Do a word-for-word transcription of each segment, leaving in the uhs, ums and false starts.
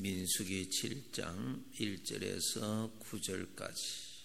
민수기 칠 장 일 절에서 구 절까지.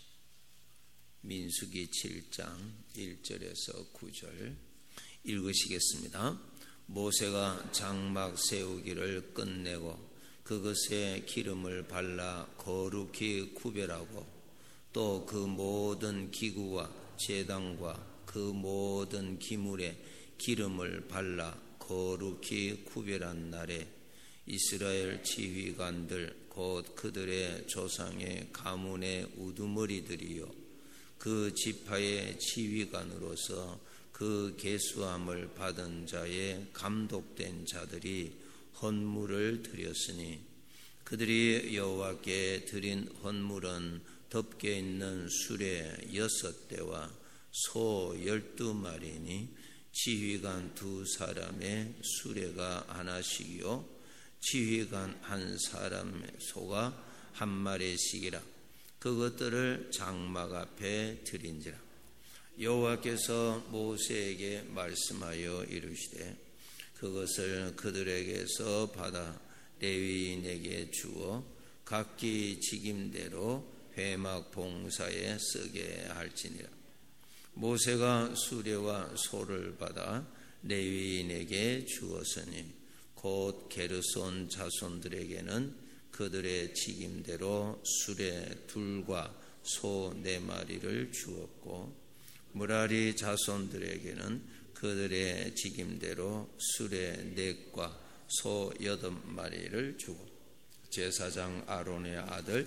민수기 칠 장 일 절에서 구 절 읽으시겠습니다. 모세가 장막 세우기를 끝내고 그것에 기름을 발라 거룩히 구별하고 또 그 모든 기구와 제단과 그 모든 기물에 기름을 발라 거룩히 구별한 날에 이스라엘 지휘관들 곧 그들의 조상의 가문의 우두머리들이요 그 지파의 지휘관으로서 그 계수함을 받은 자의 감독된 자들이 헌물을 드렸으니 그들이 여호와께 드린 헌물은 덮개 있는 수레 여섯 대와 소 열두 마리니 지휘관 두 사람의 수레가 하나씩이요 지휘관 한 사람의 소가 한 마리씩이라. 그것들을 장막 앞에 드린지라. 여호와께서 모세에게 말씀하여 이르시되 그것을 그들에게서 받아 레위인에게 주어 각기 직임대로 회막 봉사에 쓰게 할지니라. 모세가 수레와 소를 받아 레위인에게 주었으니 곧 게르손 자손들에게는 그들의 직임대로 수레 둘과 소 네 마리를 주었고 무라리 자손들에게는 그들의 직임대로 수레 넷과 소 여덟 마리를 주고 제사장 아론의 아들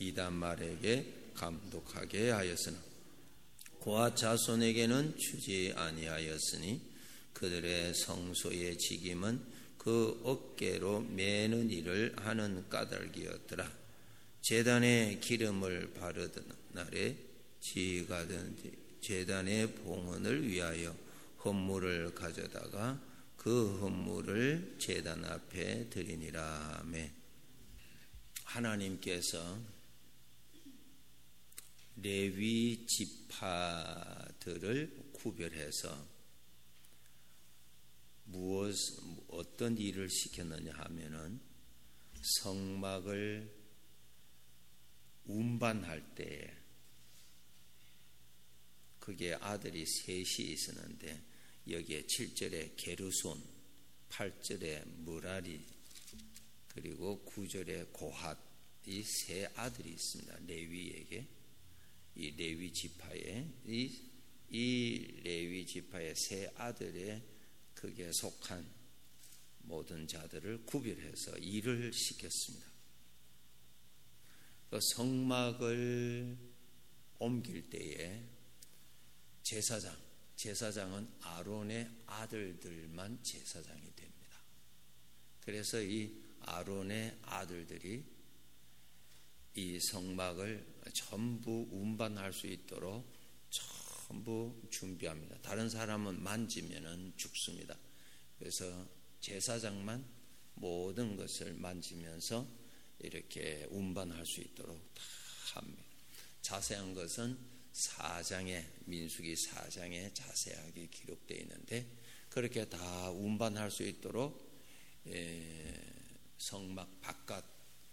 이다말에게 감독하게 하였으나 고앗 자손에게는 주지 아니하였으니 그들의 성소의 직임은 그 어깨로 매는 일을 하는 까닭이었더라. 제단에 기름을 바르던 날에 지휘관은 제단의 봉헌을 위하여 헌물을 가져다가 그 헌물을 제단 앞에 드리니라. 아멘. 하나님께서 레위 지파들을 구별해서 무엇, 어떤 일을 시켰느냐 하면은 성막을 운반할 때에 그게 아들이 셋이 있었는데 여기에 칠 절에 게르손, 팔 절에 무라리, 그리고 구 절에 고핫 이 세 아들이 있습니다. 레위에게 이 레위 지파에 이, 이 레위 지파의 세 아들의 그게 속한 모든 자들을 구별해서 일을 시켰습니다. 그 성막을 옮길 때에 제사장, 제사장은 아론의 아들들만 제사장이 됩니다. 그래서 이 아론의 아들들이 이 성막을 전부 운반할 수 있도록 전부 준비합니다. 다른 사람은 만지면은 죽습니다. 그래서 제사장만 모든 것을 만지면서 이렇게 운반할 수 있도록 다 합니다. 자세한 것은 사 장에 민수기 사 장에 자세하게 기록되어 있는데 그렇게 다 운반할 수 있도록 예, 성막 바깥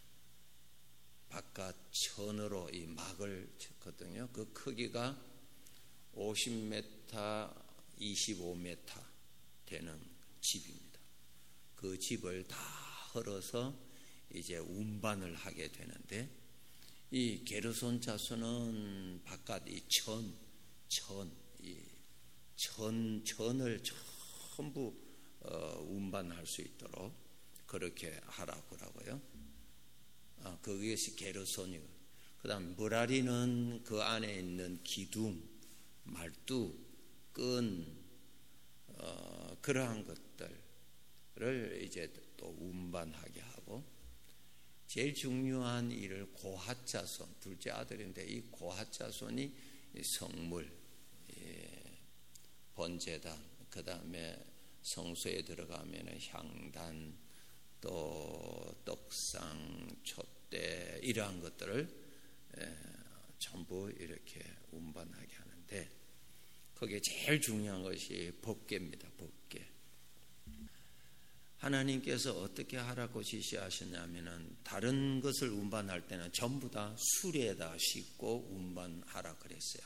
바깥 천으로 이 막을 쳤거든요. 그 크기가 오십 미터, 이십오 미터 되는 집입니다. 그 집을 다 헐어서 이제 운반을 하게 되는데 이 게르손 자손은 바깥 이 천, 천, 이 천, 천을 전부 어, 운반할 수 있도록 그렇게 하라고 하고요. 아, 그것이 게르손이고, 그다음 무라리는 그 안에 있는 기둥, 말뚝, 끈, 어, 그러한 것들을 이제 또 운반하게 하고, 제일 중요한 일을 고핫 자손, 둘째 아들인데 이 고핫 자손이 성물, 예, 번제단, 그 다음에 성소에 들어가면 향단, 또 떡상, 촛대 이러한 것들을 예, 전부 이렇게 운반하게 하는데 거기에 제일 중요한 것이 법궤입니다. 법궤. 하나님께서 어떻게 하라고 지시하셨냐면은 다른 것을 운반할 때는 전부 다 수레에다 싣고 운반하라 그랬어요.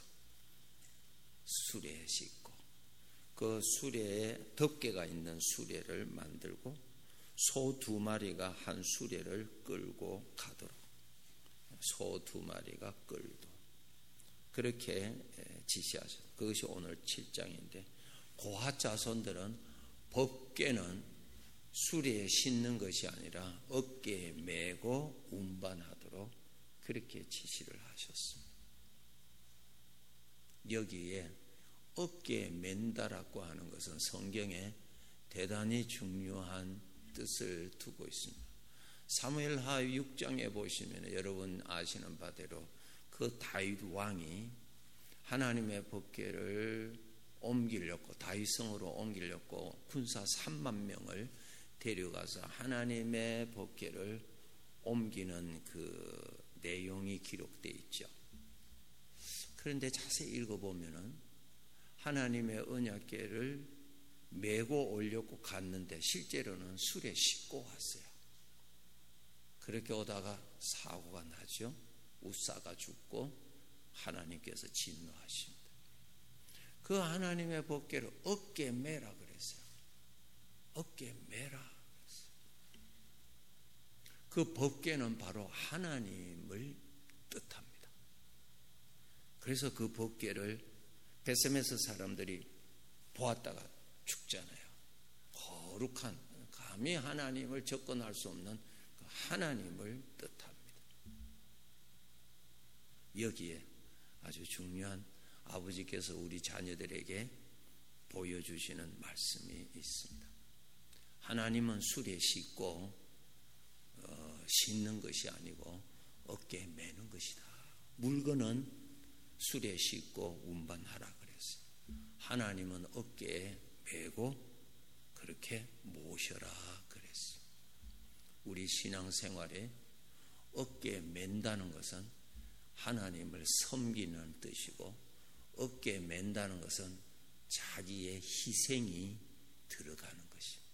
수레에 싣고 그 수레에 덮개가 있는 수레를 만들고 소 두 마리가 한 수레를 끌고 가도록, 소 두 마리가 끌도 그렇게 지시하셨어요. 그것이 오늘 칠 장인데, 고핫 자손들은 법궤는 수레에 싣는 것이 아니라 어깨에 메고 운반하도록 그렇게 지시를 하셨습니다. 여기에 어깨에 맨다라고 하는 것은 성경에 대단히 중요한 뜻을 두고 있습니다. 사무엘하 육 장에 보시면 여러분 아시는 바대로 그 다윗 왕이 하나님의 법궤를 옮기려고, 다윗성으로 옮기려고 군사 삼만 명을 데려가서 하나님의 법궤를 옮기는 그 내용이 기록되어 있죠. 그런데 자세히 읽어보면은 하나님의 언약궤를 메고 오려고 갔는데 실제로는 수레 싣고 왔어요. 그렇게 오다가 사고가 나죠. 우사가 죽고 하나님께서 진노하십니다. 그 하나님의 법궤를 어깨에 메라 그랬어요. 어깨에 메라 그랬어요. 그 법궤는 바로 하나님을 뜻합니다. 그래서 그 법궤를 베세메스 사람들이 보았다가 죽잖아요. 거룩한, 감히 하나님을 접근할 수 없는 그 하나님을 뜻합니다. 여기에 아주 중요한 아버지께서 우리 자녀들에게 보여주시는 말씀이 있습니다. 하나님은 수레에 싣고 어, 싣는 것이 아니고 어깨에 메는 것이다. 물건은 수레에 싣고 운반하라 그랬어요. 하나님은 어깨에 메고 그렇게 모셔라 그랬어요. 우리 신앙생활에 어깨에 맨다는 것은 하나님을 섬기는 뜻이고, 어깨에 맨다는 것은 자기의 희생이 들어가는 것입니다.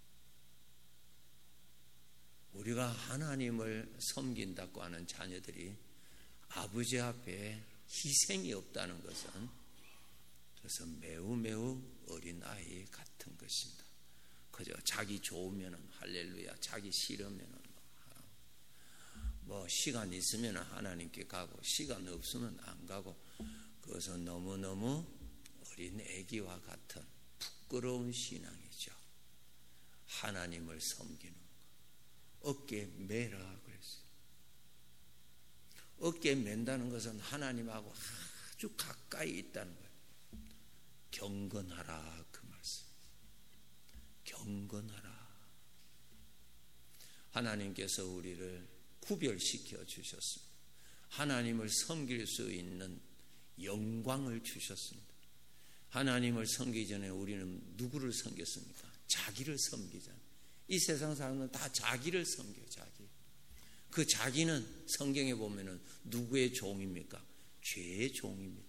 우리가 하나님을 섬긴다고 하는 자녀들이 아버지 앞에 희생이 없다는 것은 그래서 매우 매우 어린아이 같은 것입니다. 그저 자기 좋으면 할렐루야, 자기 싫으면 뭐 시간 있으면 하나님께 가고 시간 없으면 안 가고, 그것은 너무너무 어린 애기와 같은 부끄러운 신앙이죠. 하나님을 섬기는 거. 어깨에 매라 그랬어요. 어깨에 맨다는 것은 하나님하고 아주 가까이 있다는 거예요. 경건하라 그 말씀. 경건하라. 하나님께서 우리를 구별시켜 주셨습니다. 하나님을 섬길 수 있는 영광을 주셨습니다. 하나님을 섬기기 전에 우리는 누구를 섬겼습니까? 자기를 섬기잖아요. 이 세상 사람은 다 자기를 섬겨요. 자기. 그 자기는 성경에 보면은 누구의 종입니까? 죄의 종입니다.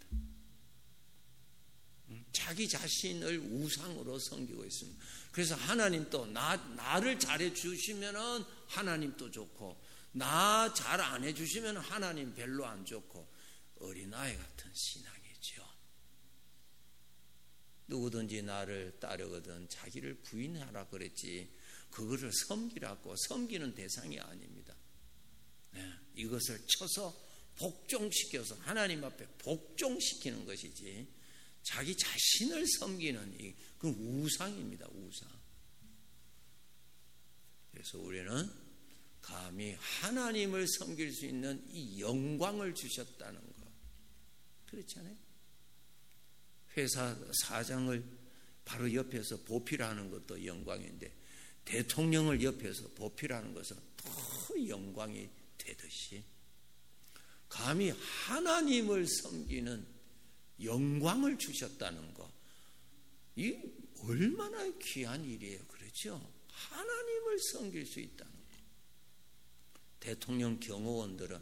자기 자신을 우상으로 섬기고 있습니다. 그래서 하나님 또 나, 나를 잘해 주시면은 하나님 또 좋고, 나 잘 안 해주시면 하나님 별로 안 좋고, 어린아이 같은 신앙이죠. 누구든지 나를 따르거든 자기를 부인하라 그랬지, 그거를 섬기라고. 섬기는 대상이 아닙니다. 네, 이것을 쳐서 복종시켜서 하나님 앞에 복종시키는 것이지, 자기 자신을 섬기는 이, 그 우상입니다. 우상. 그래서 우리는 감히 하나님을 섬길 수 있는 이 영광을 주셨다는 것. 그렇잖아요. 회사 사장을 바로 옆에서 보필하는 것도 영광인데, 대통령을 옆에서 보필하는 것은 더 영광이 되듯이, 감히 하나님을 섬기는 영광을 주셨다는 것, 이 얼마나 귀한 일이에요. 그렇죠? 하나님을 섬길 수 있다는 것. 대통령 경호원들은,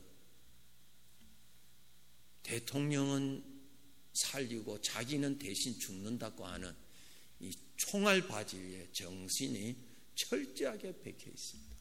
대통령은 살리고 자기는 대신 죽는다고 하는 이 총알 바지의 정신이 철저하게 박혀 있습니다.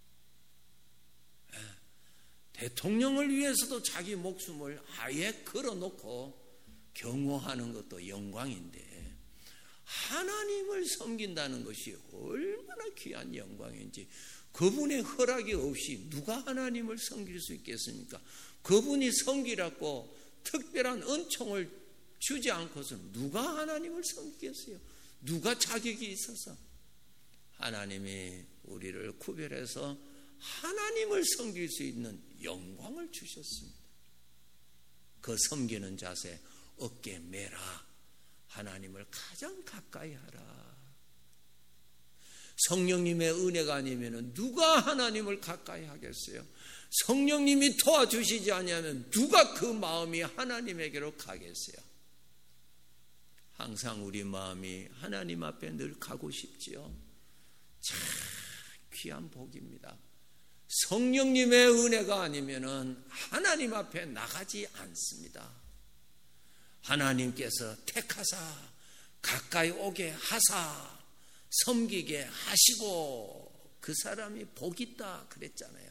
대통령을 위해서도 자기 목숨을 아예 걸어놓고 경호하는 것도 영광인데 하나님을 섬긴다는 것이 얼마나 귀한 영광인지, 그분의 허락이 없이 누가 하나님을 섬길 수 있겠습니까? 그분이 섬기라고 특별한 은총을 주지 않고서 누가 하나님을 섬기겠어요? 누가 자격이 있어서? 하나님이 우리를 구별해서 하나님을 섬길 수 있는 영광을 주셨습니다. 그 섬기는 자세, 어깨 매라. 하나님을 가장 가까이 하라. 성령님의 은혜가 아니면 누가 하나님을 가까이 하겠어요? 성령님이 도와주시지 않으면 누가 그 마음이 하나님에게로 가겠어요? 항상 우리 마음이 하나님 앞에 늘 가고 싶지요. 참 귀한 복입니다. 성령님의 은혜가 아니면 하나님 앞에 나가지 않습니다. 하나님께서 택하사 가까이 오게 하사 섬기게 하시고 그 사람이 복 있다 그랬잖아요.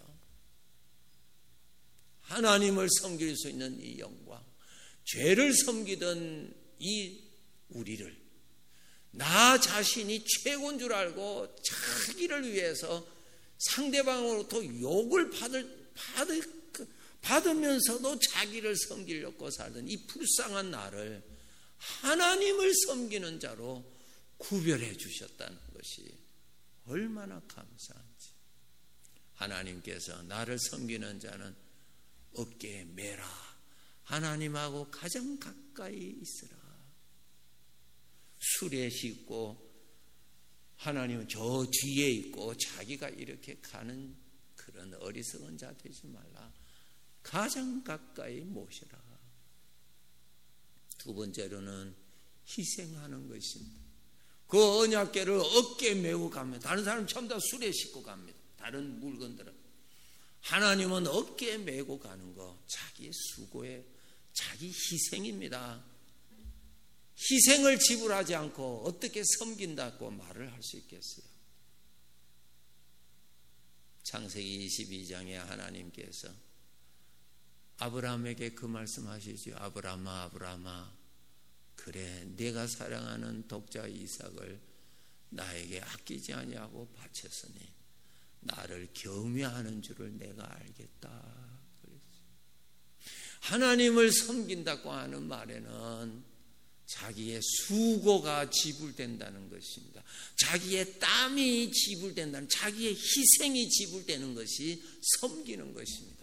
하나님을 섬길 수 있는 이 영광, 죄를 섬기던 이 우리를 나 자신이 최고인 줄 알고 자기를 위해서 상대방으로부터 욕을 받을, 받을, 받으면서도 자기를 섬기려고 살던 이 불쌍한 나를 하나님을 섬기는 자로 구별해 주셨다는 것이 얼마나 감사한지. 하나님께서 나를 섬기는 자는 어깨에 매라. 하나님하고 가장 가까이 있으라. 술에 씻고 하나님은 저 뒤에 있고 자기가 이렇게 가는 그런 어리석은 자 되지 말라. 가장 가까이 모시라. 두 번째로는 희생하는 것입니다. 그 언약궤를 어깨에 메고 갑니다. 다른 사람 전부 다 술에 싣고 갑니다. 다른 물건들은. 하나님은 어깨에 메고 가는 거 자기 수고에 자기 희생입니다. 희생을 지불하지 않고 어떻게 섬긴다고 말을 할 수 있겠어요? 창세기 이십이 장에 하나님께서 아브라함에게 그 말씀하시죠. 아브라함아 아브라함아, 그래 내가 사랑하는 독자 이삭을 나에게 아끼지 아니하고 바쳤으니 나를 경외하는 줄을 내가 알겠다. 하나님을 섬긴다고 하는 말에는 자기의 수고가 지불된다는 것입니다. 자기의 땀이 지불된다는, 자기의 희생이 지불되는 것이 섬기는 것입니다.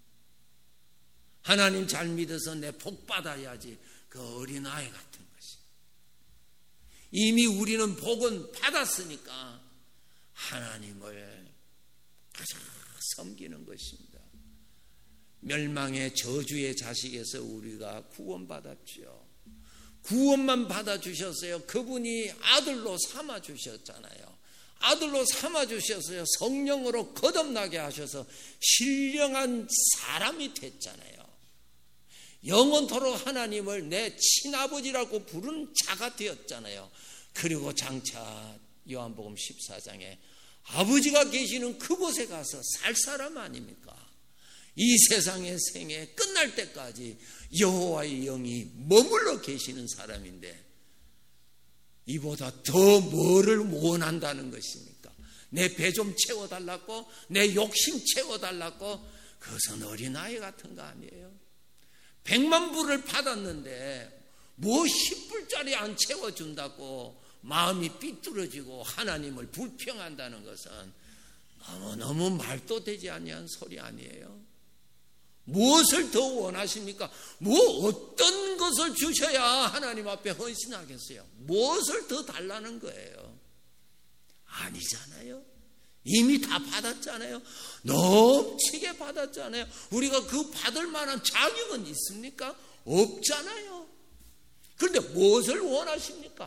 하나님 잘 믿어서 내 복 받아야지, 그 어린아이 같은 것이. 이미 우리는 복은 받았으니까 하나님을 가장 섬기는 것입니다. 멸망의 저주의 자식에서 우리가 구원받았죠. 구원만 받아주셨어요. 그분이 아들로 삼아주셨잖아요. 아들로 삼아주셨어요. 성령으로 거듭나게 하셔서 신령한 사람이 됐잖아요. 영원토록 하나님을 내 친아버지라고 부른 자가 되었잖아요. 그리고 장차 요한복음 십사 장에 아버지가 계시는 그곳에 가서 살 사람 아닙니까? 이 세상의 생애 끝날 때까지 여호와의 영이 머물러 계시는 사람인데 이보다 더 뭐를 원한다는 것입니까? 내 배 좀 채워달라고, 내 욕심 채워달라고. 그것은 어린아이 같은 거 아니에요. 백만 불을 받았는데 뭐 십 불짜리 안 채워준다고 마음이 삐뚤어지고 하나님을 불평한다는 것은 너무너무 말도 되지 아니한 소리 아니에요. 무엇을 더 원하십니까? 뭐 어떤 것을 주셔야 하나님 앞에 헌신하겠어요? 무엇을 더 달라는 거예요? 아니잖아요. 이미 다 받았잖아요. 넘치게 받았잖아요. 우리가 그 받을 만한 자격은 있습니까? 없잖아요. 그런데 무엇을 원하십니까?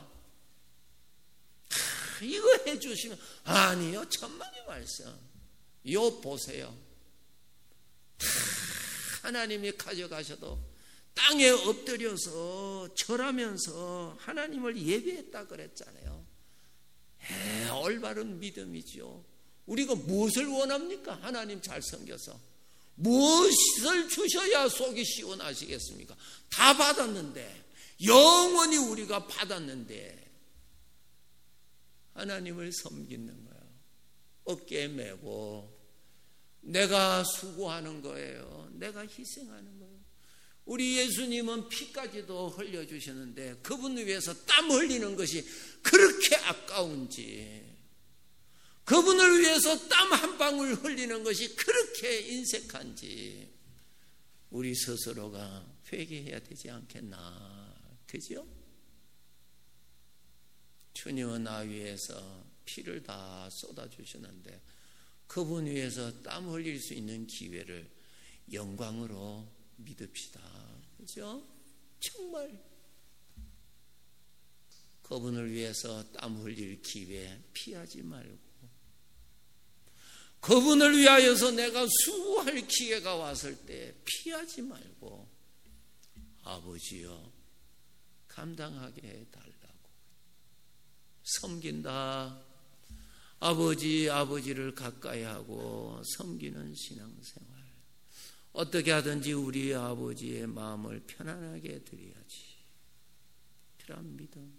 하, 이거 해주시면 아니요, 천만의 말씀. 요 보세요. 하나님이 가져가셔도 땅에 엎드려서 절하면서 하나님을 예배했다 그랬잖아요. 에, 올바른 믿음이죠. 우리가 무엇을 원합니까? 하나님 잘 섬겨서 무엇을 주셔야 속이 시원하시겠습니까? 다 받았는데, 영원히 우리가 받았는데 하나님을 섬기는 거예요. 어깨에 메고 내가 수고하는 거예요. 내가 희생하는 거예요. 우리 예수님은 피까지도 흘려주시는데 그분을 위해서 땀 흘리는 것이 그렇게 아까운지, 그분을 위해서 땀 한 방울 흘리는 것이 그렇게 인색한지 우리 스스로가 회개해야 되지 않겠나. 그죠? 주님은 나 위해서 피를 다 쏟아주시는데 그분 위해서 땀 흘릴 수 있는 기회를 영광으로 믿읍시다. 그죠? 정말 그분을 위해서 땀 흘릴 기회 피하지 말고, 그분을 위하여서 내가 수고할 기회가 왔을 때 피하지 말고, 아버지여 감당하게 해달라고 섬긴다. 아버지 아버지를 가까이 하고 섬기는 신앙생활, 어떻게 하든지 우리 아버지의 마음을 편안하게 드려야지. 필요한 믿음.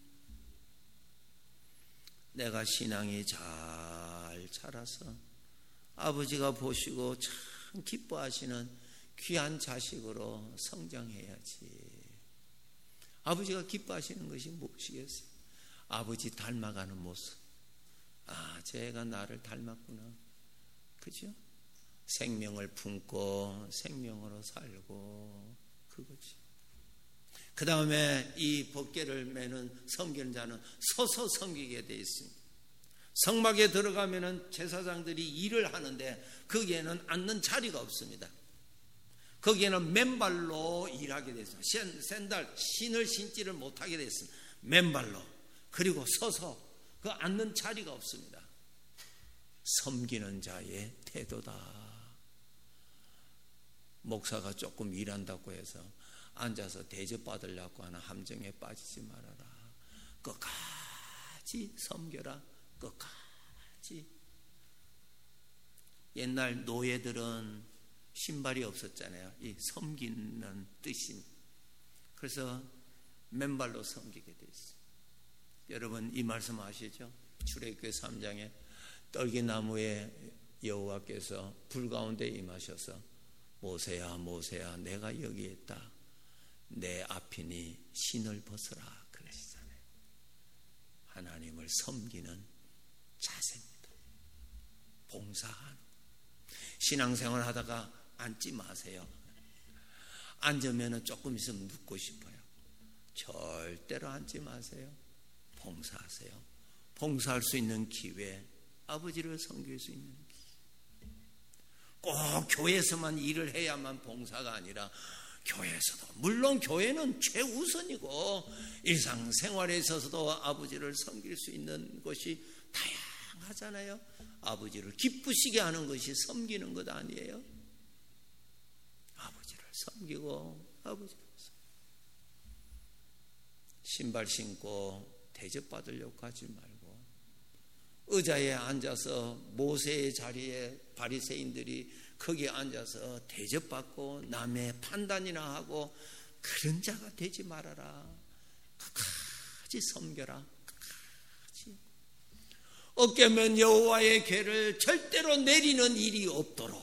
내가 신앙이 잘 자라서 아버지가 보시고 참 기뻐하시는 귀한 자식으로 성장해야지. 아버지가 기뻐하시는 것이 무엇이겠어요? 아버지 닮아가는 모습. 아, 쟤가 나를 닮았구나. 그죠? 생명을 품고 생명으로 살고, 그거지. 그 다음에 이 법궤를 매는 섬기는 자는 서서 섬기게 되어 있습니다. 성막에 들어가면은 제사장들이 일을 하는데 거기에는 앉는 자리가 없습니다. 거기에는 맨발로 일하게 되어 있습니다. 샌들, 신을 신지를 못하게 되어 있습니다. 맨발로. 그리고 서서 그 앉는 자리가 없습니다. 섬기는 자의 태도다. 목사가 조금 일한다고 해서 앉아서 대접받으려고 하는 함정에 빠지지 말아라. 끝까지 섬겨라. 끝까지. 옛날 노예들은 신발이 없었잖아요. 이 섬기는 뜻인. 그래서 맨발로 섬기게 돼 있어요. 여러분 이 말씀 아시죠? 출애굽기 삼 장에 떨기나무에 여호와께서 불 가운데 임하셔서 모세야 모세야 내가 여기 있다. 내 앞이니 신을 벗어라 그러시잖아요. 하나님을 섬기는 자세입니다. 봉사하는. 신앙생활 하다가 앉지 마세요. 앉으면 조금 있으면 눕고 싶어요. 절대로 앉지 마세요. 봉사하세요. 봉사할 수 있는 기회, 아버지를 섬길 수 있는 기회. 꼭 교회에서만 일을 해야만 봉사가 아니라 교회에서도, 물론 교회는 최우선이고 일상생활에 있어서도 아버지를 섬길 수 있는 것이 다양하잖아요. 아버지를 기쁘시게 하는 것이 섬기는 것 아니에요? 아버지를 섬기고 아버지를 섬기고. 신발 신고 대접받으려고 하지 말고, 의자에 앉아서 모세의 자리에 바리새인들이 거기에 앉아서 대접받고 남의 판단이나 하고 그런 자가 되지 말아라. 끝까지 섬겨라. 끝까지. 어깨면 여호와의 궤를 절대로 내리는 일이 없도록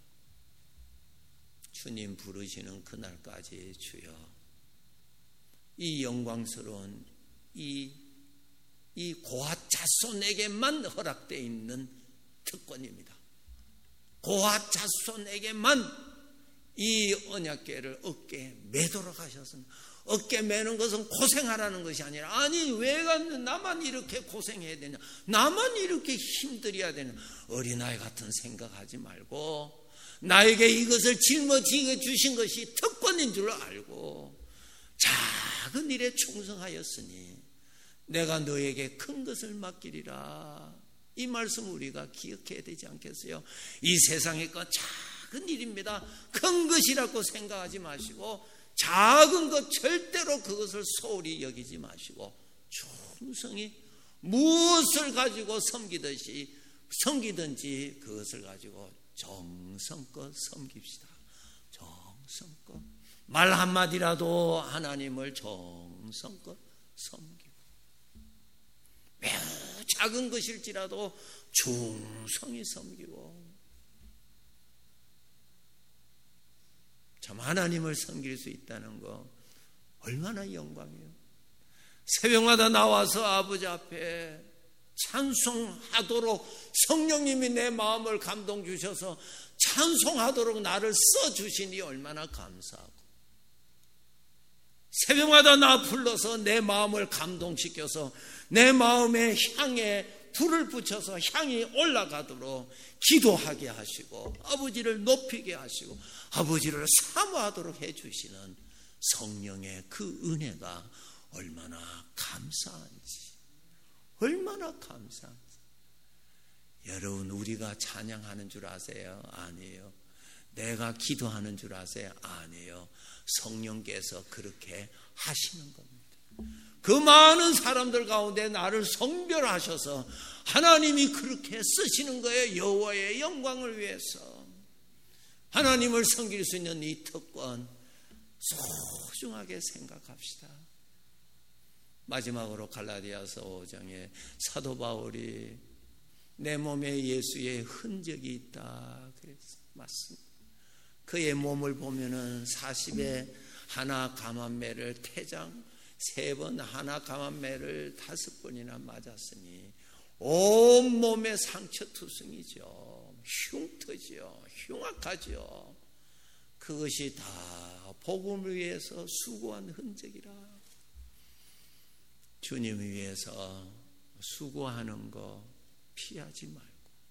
주님 부르시는 그날까지 주여 이 영광스러운 이, 이 고핫 자손에게만 허락되어 있는 특권입니다. 고핫 자손에게만 이 언약궤를 어깨에 매도록 하셨습니다. 어깨 매는 것은 고생하라는 것이 아니라, 아니 왜 나만 이렇게 고생해야 되냐, 나만 이렇게 힘들어야 되냐, 어린아이 같은 생각하지 말고 나에게 이것을 짊어지게 주신 것이 특권인 줄 알고 작은 일에 충성하였으니 내가 너에게 큰 것을 맡기리라. 이 말씀 우리가 기억해야 되지 않겠어요? 이 세상의 것 작은 일입니다. 큰 것이라고 생각하지 마시고 작은 것 절대로 그것을 소홀히 여기지 마시고 충성히 무엇을 가지고 섬기듯이 섬기든지 그것을 가지고 정성껏 섬깁시다. 정성껏 말 한마디라도 하나님을 정성껏 섬기고, 매우 작은 것일지라도 충성히 섬기고, 참 하나님을 섬길 수 있다는 거 얼마나 영광이에요. 새벽마다 나와서 아버지 앞에 찬송하도록, 성령님이 내 마음을 감동 주셔서 찬송하도록 나를 써주시니 얼마나 감사하고, 새벽마다 나 불러서 내 마음을 감동시켜서 내 마음에 향에 불을 붙여서 향이 올라가도록 기도하게 하시고, 아버지를 높이게 하시고 아버지를 사모하도록 해주시는 성령의 그 은혜가 얼마나 감사한지, 얼마나 감사한지. 여러분, 우리가 찬양하는 줄 아세요? 아니에요. 내가 기도하는 줄 아세요? 아니에요. 성령께서 그렇게 하시는 겁니다. 그 많은 사람들 가운데 나를 성별하셔서 하나님이 그렇게 쓰시는 거예요. 여호와의 영광을 위해서. 하나님을 섬길 수 있는 이 특권 소중하게 생각합시다. 마지막으로 갈라디아서 오 장에 사도 바울이 내 몸에 예수의 흔적이 있다 그랬어요. 맞습니다. 그의 몸을 보면은 사십에 하나 감암매를 태장 세 번, 하나 감암매를 다섯 번이나 맞았으니 온 몸에 상처투성이죠. 흉터죠. 흉악하죠. 그것이 다 복음을 위해서 수고한 흔적이라. 주님을 위해서 수고하는 거 피하지 말고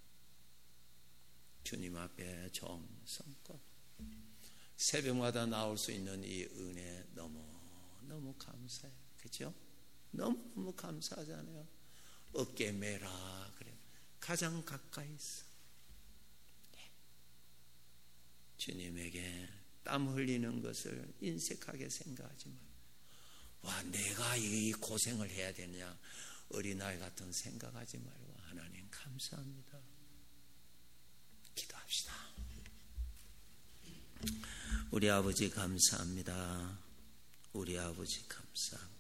주님 앞에 정성껏 새벽마다 나올 수 있는 이 은혜 너무 너무 감사해요. 그렇죠? 너무 너무 감사하잖아요. 어깨 매라 그래. 가장 가까이 있어. 네. 주님에게 땀 흘리는 것을 인색하게 생각하지 말고, 와 내가 이 고생을 해야 되냐 어린아이 같은 생각하지 말고 하나님 감사합니다. 기도합시다. 우리 아버지 감사합니다. 우리 아버지 감사합니다.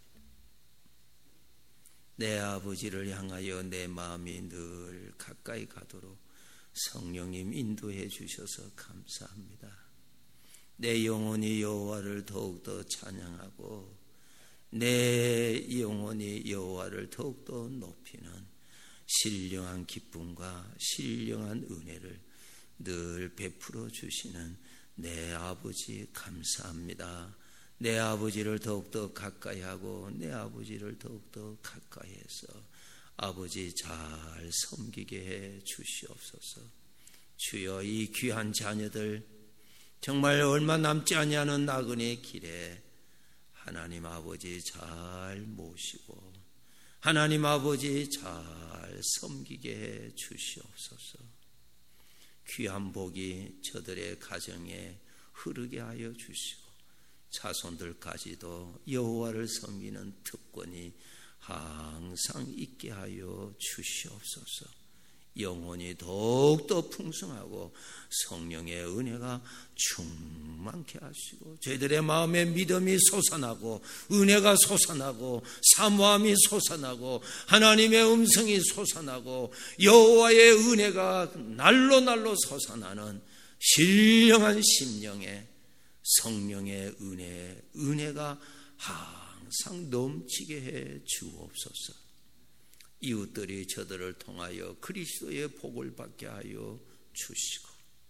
내 아버지를 향하여 내 마음이 늘 가까이 가도록 성령님 인도해 주셔서 감사합니다. 내 영혼이 여호와를 더욱더 찬양하고 내 영혼이 여호와를 더욱더 높이는 신령한 기쁨과 신령한 은혜를 늘 베풀어 주시는 내 아버지 감사합니다. 내 아버지를 더욱더 가까이 하고 내 아버지를 더욱더 가까이 해서 아버지 잘 섬기게 해 주시옵소서. 주여 이 귀한 자녀들 정말 얼마 남지 아니하는 나그네 길에 하나님 아버지 잘 모시고 하나님 아버지 잘 섬기게 해 주시옵소서. 귀한 복이 저들의 가정에 흐르게 하여 주시고 자손들까지도 여호와를 섬기는 특권이 항상 있게 하여 주시옵소서. 영혼이 더욱더 풍성하고 성령의 은혜가 충만케 하시고 저희들의 마음에 믿음이 솟아나고 은혜가 솟아나고 사모함이 솟아나고 하나님의 음성이 솟아나고 여호와의 은혜가 날로 날로 솟아나는 신령한 심령에 성령의 은혜, 은혜가 항상 넘치게 해 주옵소서. 이웃들이 저들을 통하여 그리스도의 복을 받게 하여 주시고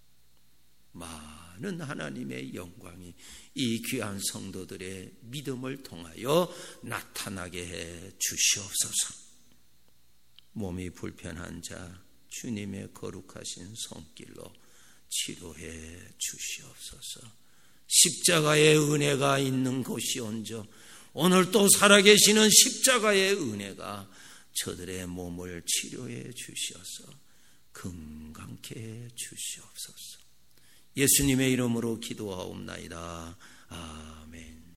많은 하나님의 영광이 이 귀한 성도들의 믿음을 통하여 나타나게 해 주시옵소서. 몸이 불편한 자 주님의 거룩하신 손길로 치료해 주시옵소서. 십자가의 은혜가 있는 곳이온저 오늘 또 살아계시는 십자가의 은혜가 저들의 몸을 치료해 주셔서 건강케 해 주시옵소서. 예수님의 이름으로 기도하옵나이다. 아멘.